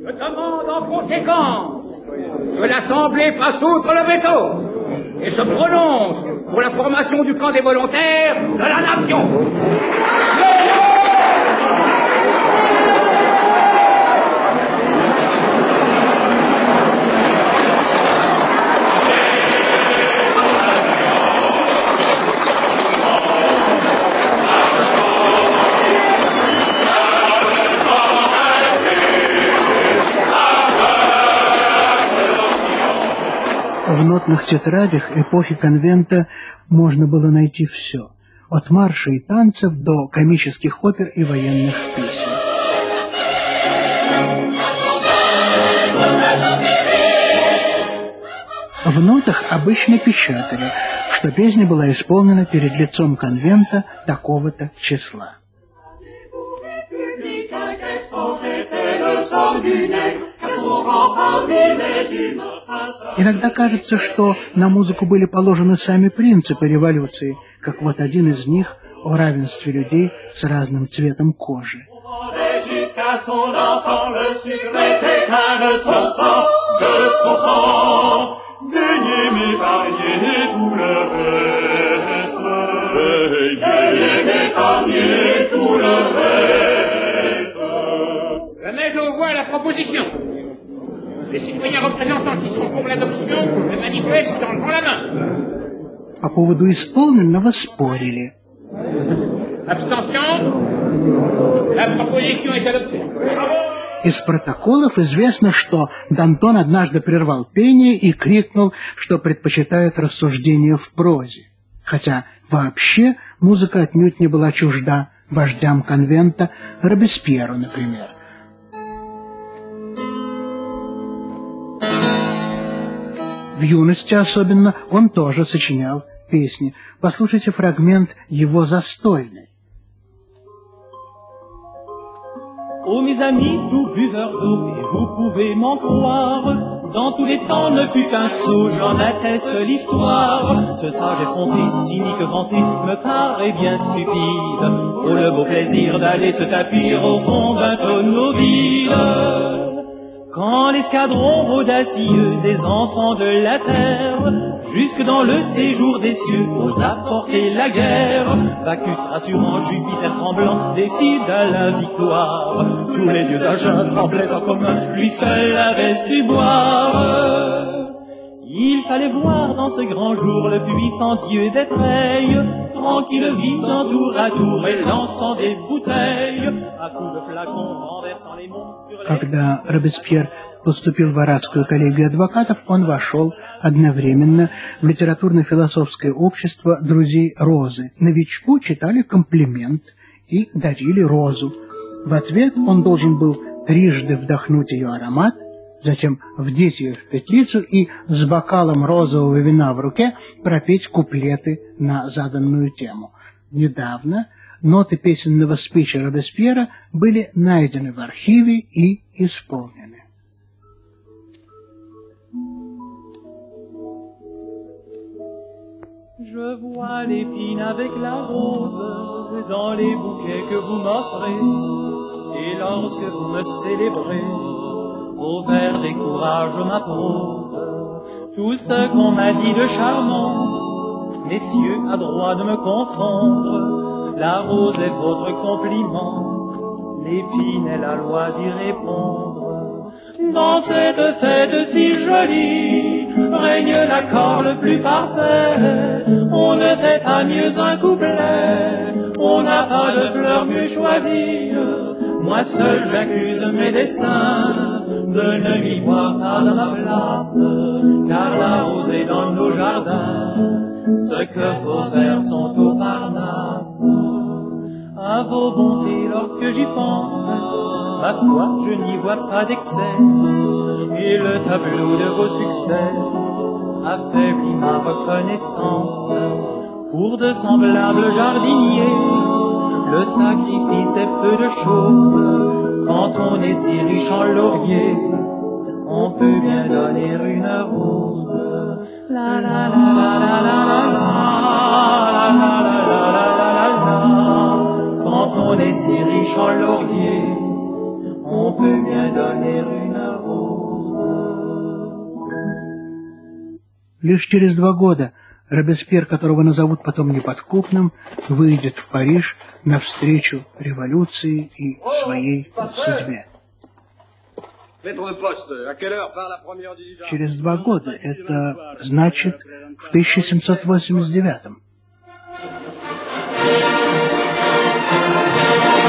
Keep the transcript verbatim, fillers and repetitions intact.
Je demande en conséquence que l'Assemblée passe outre le veto et se prononce pour la formation du camp des volontaires de la nation. В нотных тетрадях эпохи конвента можно было найти все, от марша и танцев до комических опер и военных песен. В нотах обычно печатали, что песня была исполнена перед лицом конвента такого-то числа. Иногда кажется, что на музыку были положены сами принципы революции, как вот один из них о равенстве людей с разным цветом кожи. Mais je vois la proposition. Les citoyens représentants qui sont pour l'adoption le manifestent en levant la main. По поводу исполненного спорили. Abstention. La proposition est adoptée. Из протоколов известно, что Д'Антон однажды прервал пение и крикнул, что предпочитает рассуждения в прозе. Хотя вообще музыка отнюдь не была чужда вождям конвента, Робеспьеру, например. В юности особенно он тоже сочинял песни. Послушайте фрагмент его застольной. Oh mes amis, tout buveurs d'eau, et vous pouvez m'en croire, dans tous les temps ne fut qu'un sot, j'en atteste l'histoire. Ce sage effronté, cynique vanté, me paraît bien stupide, pour le beau plaisir d'aller se tapir au fond d'un tonneau vide. Quand l'escadron audacieux des enfants de la terre, jusque dans le séjour des cieux, osa porter la guerre, Bacchus rassurant, Jupiter tremblant, décide à la victoire. Tous les dieux à jeun tremblaient en commun, lui seul avait su boire. Il fallait voir dans ce grand jour le puissant dieu des treilles, tranquille vivant tour à tour et lançant des bouteilles, à coups de flacons renversant les monts sur les... Когда Робеспьер поступил в Оратскую коллегию адвокатов, он вошел одновременно в литературно-философское общество друзей Розы. Новичку читали комплимент и дарили розу. В ответ он должен был трижды вдохнуть ее аромат, затем вдеть ее в петлицу и с бокалом розового вина в руке пропеть куплеты на заданную тему. Недавно ноты песенного спича Робеспьера были найдены в архиве и исполнены. Je vois l'épine avec la rose dans les bouquets que vous m'offrez, et lorsque vous me célébrez, vos vers découragent ma prose. Tout ce qu'on m'a dit de charmant, messieurs, a droit de me confondre. La rose est votre compliment, l'épine est la loi d'y répondre. Dans cette fête si jolie, règne l'accord le plus parfait. On ne fait pas mieux un couplet, on n'a pas de fleurs mieux choisies. Moi seul j'accuse mes destins de ne m'y voir pas à ma place, car la rose est dans nos jardins, ce que vos vers sont au Parnasse. À vos bontés lorsque j'y pense, ma foi je n'y vois pas d'excès, et le tableau de vos succès affaiblit ma reconnaissance. Pour de semblables jardiniers, le sacrifice est peu de choses. Quand on est si riche en laurier, on peut bien donner une rose. La la la la la la la la la la la la la. Quand on est si riche en laurier, on peut bien donner une rose. Лишь через два года Робеспьер, которого назовут потом неподкупным, выйдет в Париж навстречу революции и своей судьбе. Через два года, это значит в тысяча семьсот восемьдесят девятом.